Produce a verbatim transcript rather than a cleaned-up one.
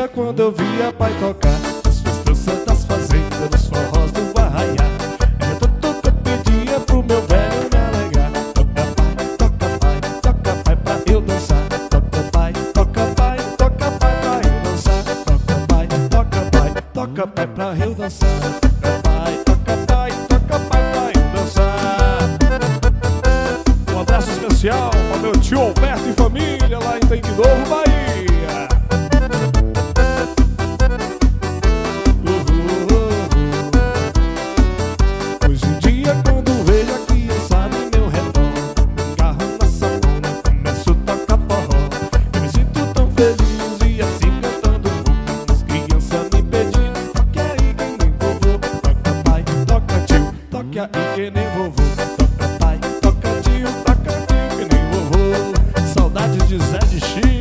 dia quando eu via pai tocar as festanças das fazendas, nos forrós do arraiá. Era tudo que eu pedia pro meu velho me alegrar. Toca pai, toca pai, toca pai pra eu dançar. Toca pai, toca pai, toca pai pra eu dançar. Toca pai, toca pai, toca pai pra eu dançar. Toca pai, toca pai, toca pai pra eu dançar. Um abraço especial ao meu tio Alberto e família lá em Tem de Novo, Bahia. Toca aí que nem vovô, toca pai, toca tio, toca tio que nem vovô. Saudades de Zé de Chico.